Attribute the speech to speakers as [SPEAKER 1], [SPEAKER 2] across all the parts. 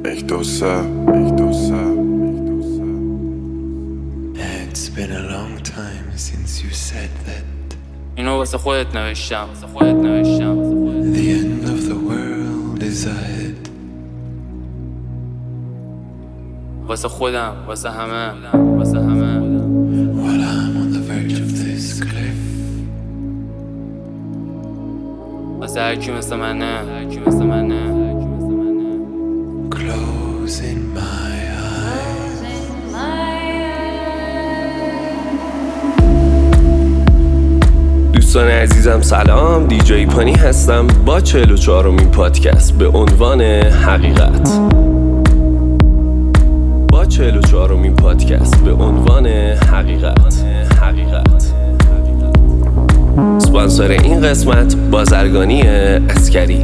[SPEAKER 1] It's been a long time since you said that.
[SPEAKER 2] اینو واسه خودت نوشتم.
[SPEAKER 1] The end of the world is ahead.
[SPEAKER 2] واسه خودم، واسه همه.
[SPEAKER 1] While I'm on the verge of this cliff.
[SPEAKER 2] واسه هرکی مثل منه.
[SPEAKER 1] Closing my eyes.
[SPEAKER 3] دوستان عزیزم سلام، دیجی پانی هستم با 44مین پادکست به عنوان حقیقت. اسپانسر این قسمت بازرگانی عسکری.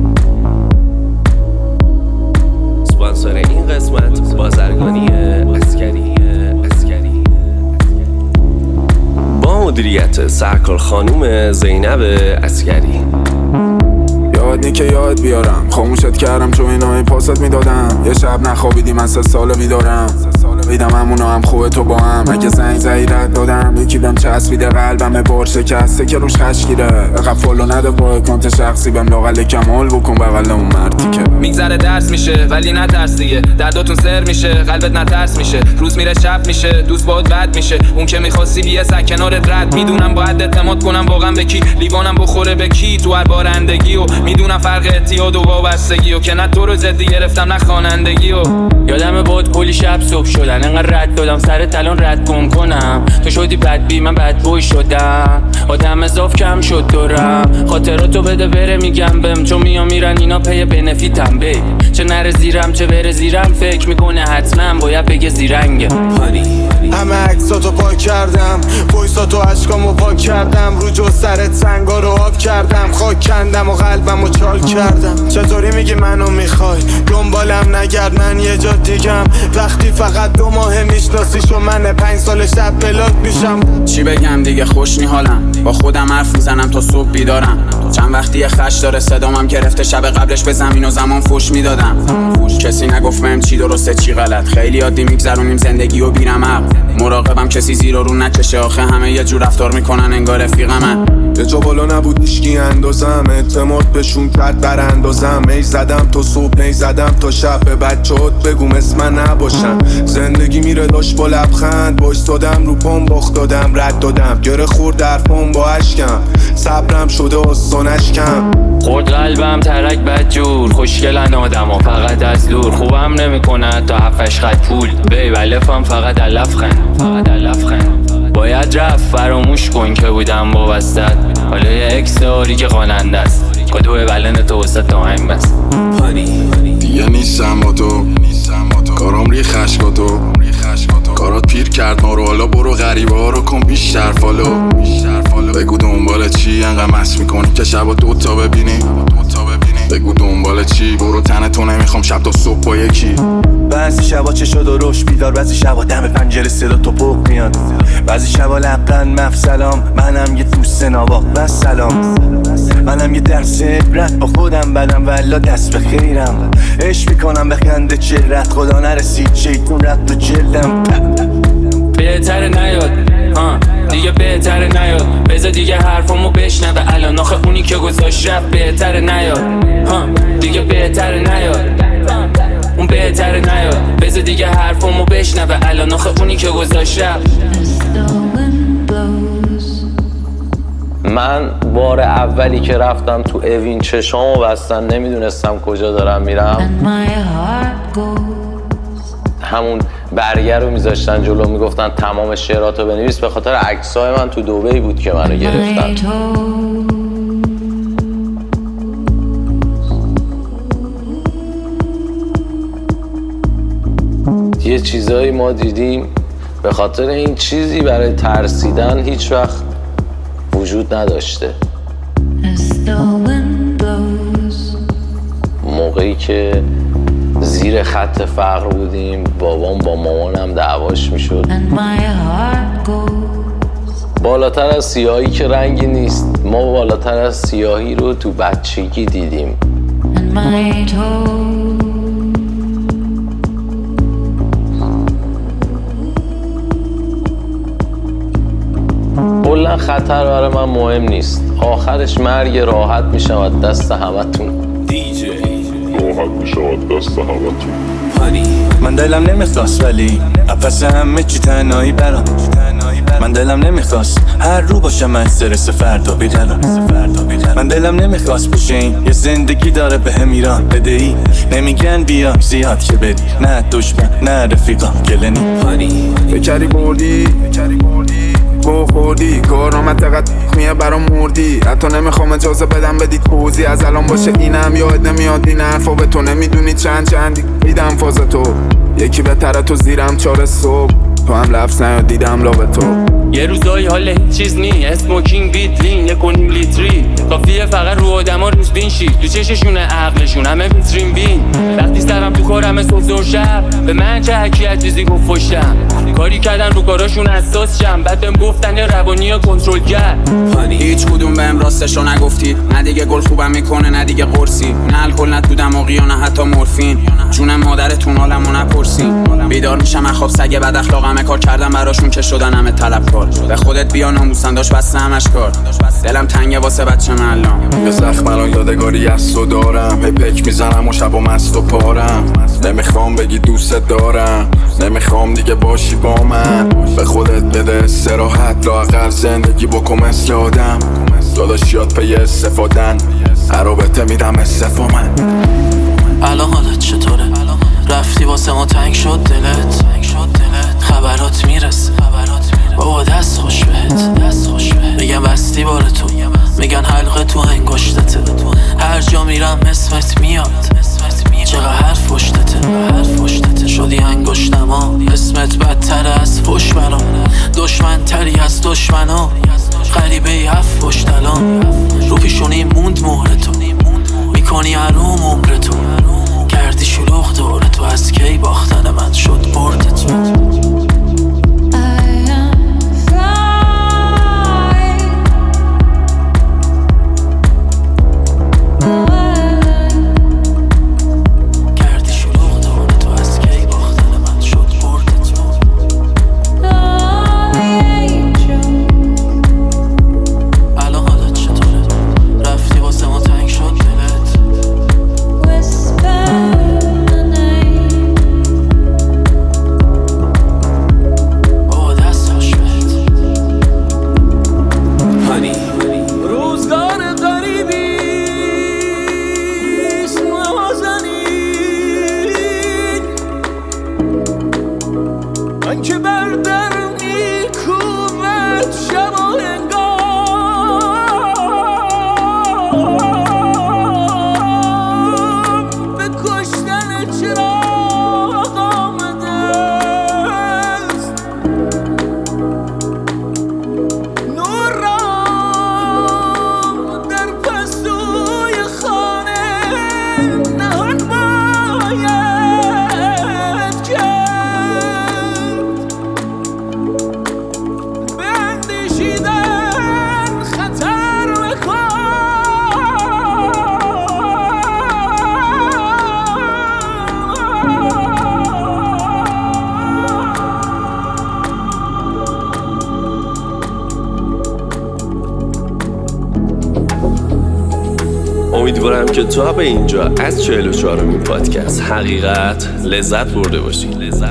[SPEAKER 3] با مدیریت سرکار خانوم زینب عسکری.
[SPEAKER 4] یاد که یاد بیارم، خاموشت کردم چون اینا پاست میدادم. یه شب نخوابیدی من 3 سال بیدارم. ویدم همونو هم خوبه تو با هم. اگه زنگ زدی رد دادم، یکی بهم چسبیده قلبم بار شکسته که روش خشگیره. اقف فالو نده با اکانت شخصی بهم لاقل کمال بکن بغل اون مردی که
[SPEAKER 5] میگذره درس میشه ولی نترس دیگه. درداتون سر میشه قلبت نترس میشه. روز میره شب میشه دوست باهات بد میشه. اون که میخواستی بیه سر کنارت رد. میدونم باید اعتماد کنم واقعا به کی. لیوانم بخوره به کی تو هر بارندگی. و میدونم فرق اعتیاد و وابستگی. و که نه تو رو جدی گرفتم نه خوانندگی. و
[SPEAKER 2] یادم بود کلی شب صبح شدن انقدر رد دادم سر تلان رد کنم. تو شدی بدبی من بدبوی شدم. آدم اضاف کم شد دورم. خاطراتو بده بره میگم بهم. چون میرن اینا پی بنفیتم بی. چه نره زیرم چه بره زیرم. فکر میکنه حتما باید بگه زیرنگه.
[SPEAKER 6] همه عکساتو پاک کردم، وایساتو عشقامو پاک کردم. رو جو سرت سنگا رو آب کردم. خاک کندم و قلبمو چال کردم. چطوری میگی منو میخوای دنبالم نگرد من یه جا دیگم. وقتی فقط 2 ماه میشناسیش و من 5 سال شب بلاک میشم.
[SPEAKER 5] چی بگم دیگه خوش حالم. با خودم حرف میزنم تا صبح بیدارم. چند وقتی خش داره صدامم گرفته. شب قبلش به زمین و زمان فوش میدادم. کسی نگفت من چی درسته چی غلط. خیلی عادی میگذرونیم زندگی و بیرم عقل. مراقبم کسی زیر و رو نکشه. آخه همه یه جور رفتار میکنن انگار رفیقمن.
[SPEAKER 4] یه جا بالا نبود هیچکی اندازم. اعتماد بهشون کرد در اندازم. می زدم تا صبح می زدم تا شب. به بچه‌هات بگوم اسم من نباشن. زندگی میره داشت با لبخند. بایستادم رو پام باخت دادم رد دادم. گره خورد در پام با اشکم. صبرم شده آستانش کم.
[SPEAKER 2] خورد قلبم ترک بدجور. خوشگلن آدما فقط از دور. خوبم نمیکنه تا 7-8 خط پول. بیولفم فقط علفخن. باید رفت فراموش کن که بودم وابستت. حالا یه اکس داری که خواننده است. کدوه بلن تو وسط آهنگ بس.
[SPEAKER 4] دیگه نیستم با تو. کارام ری خشکاتو. کارات پیر کرد ما رو. حالا برو غریبه ها رو کن بیشتر فالو. بگو دنبال چی انقدر مست میکنی که شبا 2 تا ببینی. بگو دنبال چی برو تنه تو نمیخوام شب تا صبح با یکی.
[SPEAKER 7] بعضی شبا چه شد و روش بیدار. بعضی شبا دم پنجره صدا تو پخ میاد. بعضی شبا لبخند مفصلام. منم یه دوست نابا و سلام. منم یه درس عبرت با خودم بدم والا دست به خیرم. عشق میکنم به خنده چهرت. خدا نرسید شیطون رفت تو جلدم.
[SPEAKER 2] بهتره نیاد دیگه بهتره نیاد. بذار دیگه حرفمو بشنوه الان. آخه اونی که گذاشت رفت بهتره نیاد. دیگه بهتره نیاد. اون بهتره نیاد. بذار دیگه حرفمو بشنوه الان. آخه اونی که گذاشت رفت.
[SPEAKER 3] من بار اولی که رفتم تو اوین چشامو بستن نمیدونستم کجا دارم میرم. همون برگر رو میذاشتن جلو میگفتن تمام شعراتو بنویس. به خاطر عکسای من تو دبی بود که منو گرفتن. یه چیزایی ما دیدیم به خاطر این چیزی برای ترسیدن هیچ وقت وجود نداشته. موقعی که زیر خط فقر بودیم بابام با مامانم دعواش میشد. بالاتر از سیاهی که رنگی نیست. ما بالاتر از سیاهی رو تو بچگی دیدیم. نه خطر برای من مهم نیست. آخرش مرگ راحت میشم از دست همتون. دیجی راحت میشم از دست همتون.
[SPEAKER 7] من دلم نمیخواست ولی پس همه چی تنهایی برام. من دلم نمیخواست هر رو باشم استرس فردا بیدارم. من دلم نمیخواست بشین یه زندگی داره به هم ایران بدهی. نمیگن بیا زیاد که بدی، نه دشمن نه رفیقا گلنی.
[SPEAKER 4] فکری بردی گو خوردی کارامت تقد میه برام مردی. حتی نمیخوام اجازه بدم بدی توضیح از الان باشه اینم یاد نمیاد این حرفا به تو نمیدونی چندی دیدم فاز تو یکی بهتره تو زیرم 4 صبح تو هم لفظ نیاد دیدم لابه تو.
[SPEAKER 2] یه روزایی حال هیچ چیز نی اسموکینگ بیتلین 1.5 لیتری کافیه فقط رو آدما روزبین شی تو چششونه عقلشون همه ویترین بین. وقتی سرم تو کارم صبح زور شب به من چه حکی عزیزی گفت فشتم کاری کردن رو کاراشون اساس شم بعد بهم گفتن یه روانی کنترل کرد.
[SPEAKER 5] هیچ کدوم بهم راستشو نگفتید، نه دیگه گل خوبم میکنه نه دیگه قرصی، نه الکل نه تو دماغی و نه حتی مورفین. جونم مادرتون حالمو نپرسین. بیدار میشم از خواب سگ بد اخلاقم کار کردم براشون که شدن همه طلبکار. به خودت بیا ناموسن داشت بسته همش کار. دلم تنگه واسه بچه الان.
[SPEAKER 4] به زخم الان یادگاری از تو دارم. هی پک میزنم و شب و مست و پارم. نمیخوام بگی دوست دارم، نمیخوام دیگه باشی با من. به خودت بده استراحت، لااقل زندگی بکن مثل آدم. داداش یاد پی استفادن، هر رابطه میدم استفا من.
[SPEAKER 8] الان حالت چطوره؟ رفتی واسه ما تنگ شد دلت؟ خبرات میرسه بابا دست خوش بهت. میگن بستی بار تو، میگن حلقه تو انگشتته. هر جا میرم اسمت میاد، چقدر حرف پشتته. شدی انگشتما، اسمت بدتر از فش برام. دشمن تری از دشمنا، غریبه هفت پشت الان. رو پیشونی موند مهر تو، میکنی حروم عمر تو. کردی شلوغ دور تو، از کی باختن من شد برد تو.
[SPEAKER 3] امیدوارم که تا به اینجا از 44مین پادکست حقیقت لذت برده باشی.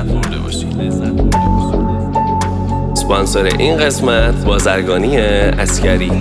[SPEAKER 3] اسپانسر این قسمت بازرگانی عسکری.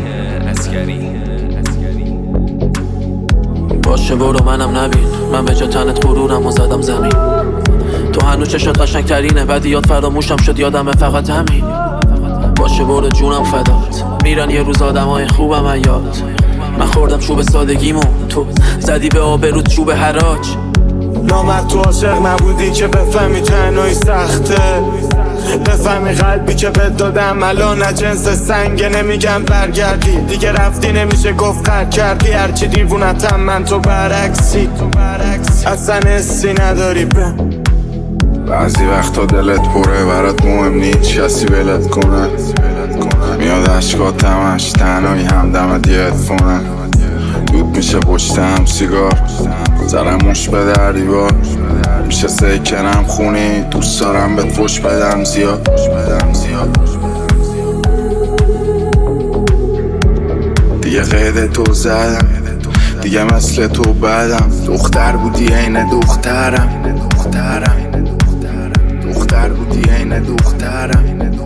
[SPEAKER 8] باشه برو منم نبین، من به جا تنت غرورم و زدم زمین. تو هنوز چشات قشنگ ترینه، بدیات فراموشم شد یادمه فقط همین. باشه برو جونم فدات، میرن یه روز آدمای خوبم یاد. من خوردم چوب سادگیمو، تو زدی به آبروت چوب حراج.
[SPEAKER 6] نامرد تو عاشق نبودی که بفهمی تنهایی سخته، بفهمی قلبی که بهت دادم الان جنس سنگه. نمیگم برگردی دیگه، رفتی نمیشه گفت قرد کردی. هرچی دیوونتم من تو برعکسی، اصلا حسی نداری به.
[SPEAKER 4] بعضی وقتا دلت پره برات مهم نیست کسی ولت کنه. میاد عشقات همش تنهایی همدمت یه هدفونه. دود میشه پشتم سیگار، زرموش به در دیوار. میشه سکنم خونی، دوست دارم بهت فش بدم زیاد. دیگه قید تو زدم، دیگه مثل تو بدم. دختر بودی عین دخترم، دختر بودی عین دخترم.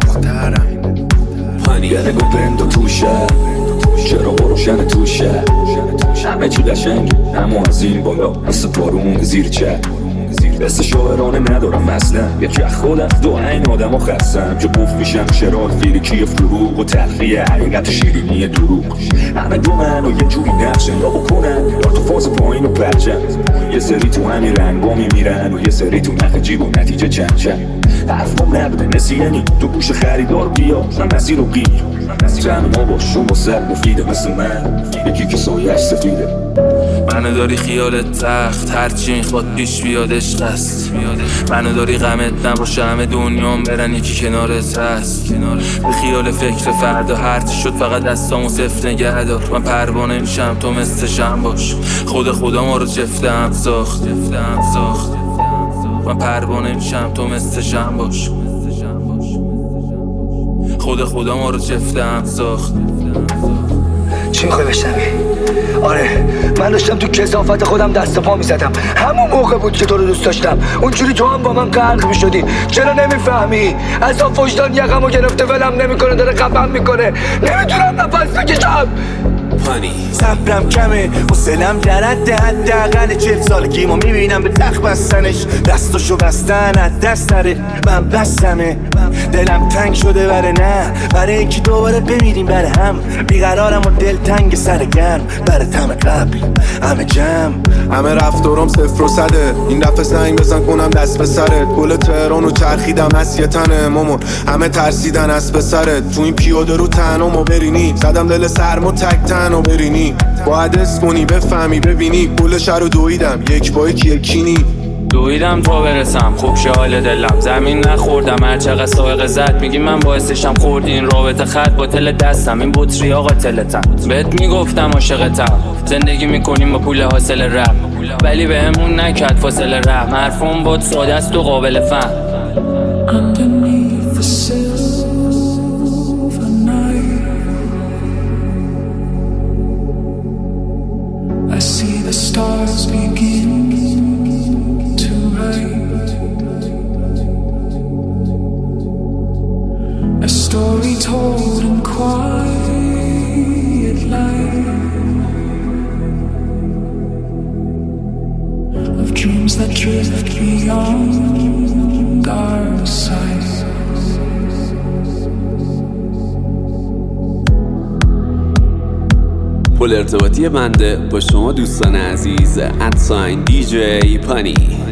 [SPEAKER 9] گره گوپند و توشه، چرا بروشن توشه، همه چی قشنگ اما از این بالا مثل بارون زیر چه. بست شاعرانه ندارم اصلا، یکی از خودم دو این آدم ها خستم که بوف میشم شرار فیریکی فروغ و تلخی حقیقت شیرینی دروغ. همه دو من و یه جوری نفس را بکنن یا تو فاز پایین و پرچم. یه سری تو همین رنگا میمیرن و یه سری تو نخ جیب و نتیجه چند چند. حرفم نبوده نسیانی تو گوش خریدار بیا من مسیر رو گیر. تنها باش و مصد مفیده مثل من، یکی که سایش سفیده.
[SPEAKER 5] منو داری خیالت تخت، هرچی میخواد پیش بیاد عشق است. منو داری غمت نباشه همه دنیام برن یکی کنارت هست. به خیال فکر فردا هرچی شد فقط دستامو صفر نگه دار. من پروانه میشم تو مثل شم باش، خدا ما رو جفتم ساخت. من پروانه میشم تو مثل شم باش، خدا ما رو جفتم ساخت.
[SPEAKER 10] چی میخوای بشنوی؟ آره من داشتم تو کثافت خودم دست پا میزدم. همون موقع بود که تو رو دوست داشتم، اونجوری تو هم با من غرق میشدی. چرا نمیفهمی؟ عذاب وجدان یقمو گرفته ولم نمیکنه، داره قبم میکنه، نمیتونم نفس بکشم.
[SPEAKER 7] صبرم کمه حوصله‌ام در حداقل 40 سالگیمو میبینم به تخت بستنش، دستاشو بستن از دست نره. من بستمه دلم تنگ شده برای اینکه دوباره بمیریم برای هم. بیقرارم و دل تنگ سر گرم برای تم قبل. همه جمع
[SPEAKER 4] همه رفتارم 0 و 100. این دفعه زنگ بزن کنم دست به سرت. گل تهرانو چرخیدم از یه تنه مامان، همه ترسیدن از به سرت. تو این پیاده رو تنها برینی، زدم دل سرمو تک تنها برینی. باید حس کنی بفهمی ببینی، گل شهر رو دویدم یک با یکی
[SPEAKER 2] دویدم تا برسم خوب شه حال دلم. زمین نخوردم هر چقدر سائق زد میگی من باعثشم خوردی این رابطه. خط با تل دستم این بطری آقا تلتم. بهت میگفتم عاشقتم، زندگی میکنیم با پول حاصل رپ، ولی بهمون نکرد فاصله رحم. حرفم بود ساده است و قابل فهم.
[SPEAKER 11] I see the stars begin to write a story told in quiet light of dreams that drift beyond our sight.
[SPEAKER 3] پل ارتباطی بنده با شما دوستان عزیز ادساین دیجی پانی.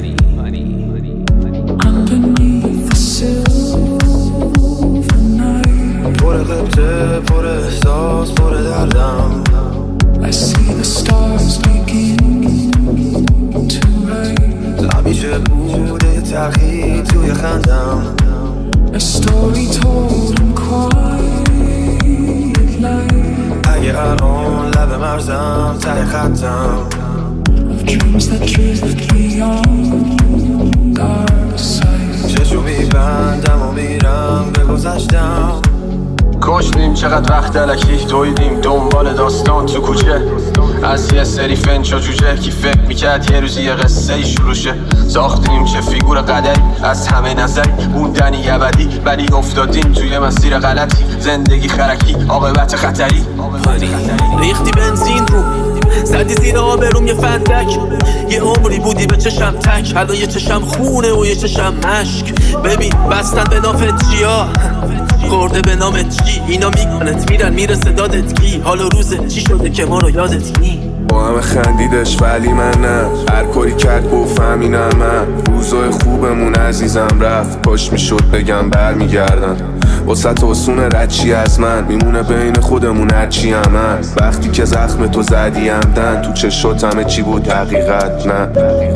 [SPEAKER 6] پر قبطه، پر احساس، پر دردم.
[SPEAKER 11] I see the stars begin to write.
[SPEAKER 6] همیشه بوده تلخی توی خندم.
[SPEAKER 11] A story told in quiet light.
[SPEAKER 6] اگه الان لب مرزم ته خطم.
[SPEAKER 11] Of dreams that drift beyond our sight.
[SPEAKER 6] چشو میبندم و میرم به گذشتم. کشتیم چقدر وقت علکی دویدیم دنبال داستان تو کوچه. از یه سری فنچ و جوجه کی فکر میکرد یه روزی یه قصه ای شروع شه. ساختیم چه فیگور قدری از همه نظری، بودنی ابدی ولی افتادیم توی مسیر غلطی. زندگی خرکی عاقبت خطری.
[SPEAKER 8] ریختی بنزین رو زدی زیر آبروم یه فندک. یه عمری بودی به چشم تک، الان یه چشم خونه و یه چشم مشک. ببین بستن به نافت چیا خورده به نامت چی، اینا میکنت میرن میرسه دادت کی. حالا روزه چی شده که ما رو یادت کی.
[SPEAKER 4] با همه خندیدش ولی من نه، هر کاری کرد گفتم اینم من. روزای خوبمون عزیزم رفت، کاش میشد بگم برمیگردن. وسط آسون ردچی از من میمونه بین خودمون هرچی هم هست. وقتی که زخم تو زدی همدن تو چشات همه چی بود حقیقت نه.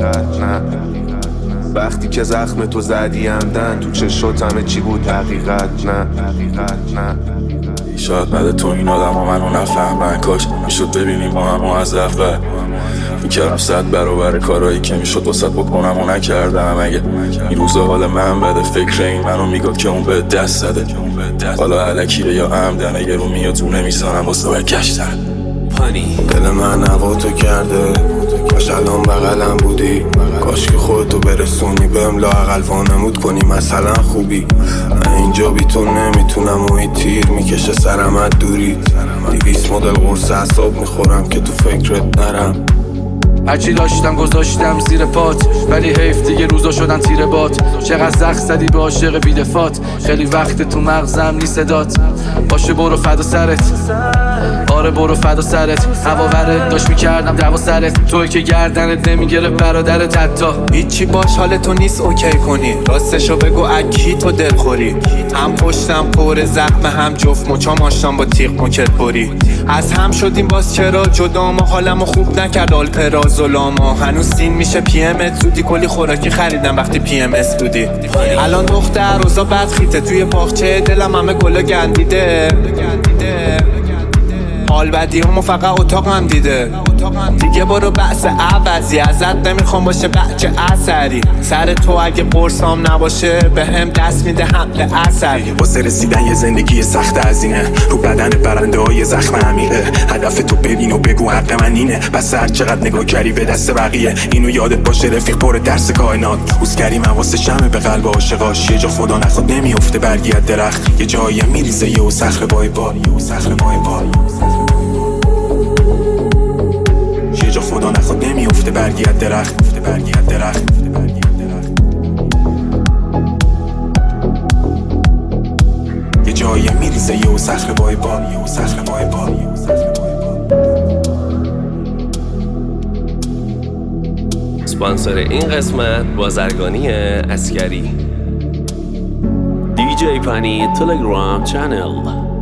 [SPEAKER 4] وقتی که زخم تو زدی همدن تو چشات همه چی بود حقیقت نه.
[SPEAKER 9] شاید بعد تو این آدم ها منو نفهمن، کاش میشد ببینیم ما همو از اول. میکردم 100 برابر کارایی که میشد واسط بکنم و نکردم. اگه این روزا حال من بده فکر این منو میگفت که اون به دست زده. حالا علکیه یا عمدنه یه رو میاد تو نمیسانم واسه برگشتن.
[SPEAKER 6] دل من هوا تو کرده کاش الان بغلم بودی کاش که خودتو برسونی بهم لااقل وانمود کنی مثلا خوبی من اینجا بی تو نمیتونم و این تیر میکشه سرم از دوری 200 مدل قرص اعصاب میخورم که تو فکرت نرم
[SPEAKER 5] هرچی داشتم گذاشتم زیر پات ولی حیف دیگه روزا شدن تیر باد چقدر زخم زدی به عاشق بیدفات خیلی وقت تو مغزم نی صدات باشه برو فدا سرت آره برو فدا سرت هوا ورد داشت میکردم دوا سرت توی که گردنت نمیگره برادرت حتی
[SPEAKER 6] هیچی باش حالتو نیست اوکی کنی راستشو بگو اکی تو دلخوری هم پشتم پر زخم هم جفت مچام آشتم با تیغ موکت بری از هم شدیم باز چرا جدا ما حالمو خوب نکرد آلپراز و لاما هنوز سین میشه پی ام زودی کلی خوراکی خریدم وقتی پی ام اس بودی الان دختر روزا بد خیته توی باغچه دلم همه گلا گندیده حال بدی همو فقط اتاقم دیده دیگه برو بحث عوضی ازت نمیخوام باشه بچه اثری سر تو اگه قرصام نباشه به هم دست میده حمل اثری
[SPEAKER 4] واسه رسیدن یه زندگی سخت از اینه رو بدن برنده های زخم عمیقه هدف تو ببین و بگو حق من اینه بس هر چقدر نگاه کردی به دست بقیه اینو یادت باشه رفیق پر درس کائنات اوزگری من واسه شمه به قلب عاشقاش یه جا خدا نخواد نمیفته برگی از درخت یه جایی میریزه یه صخره بای بای یه جا خدا نخواد نمیفته برگی از درخت یه جایی میریزه یه صخره بای بای
[SPEAKER 3] اسپانسر این قسمت بازرگانی عسکری DJ پانی تلگرام چنل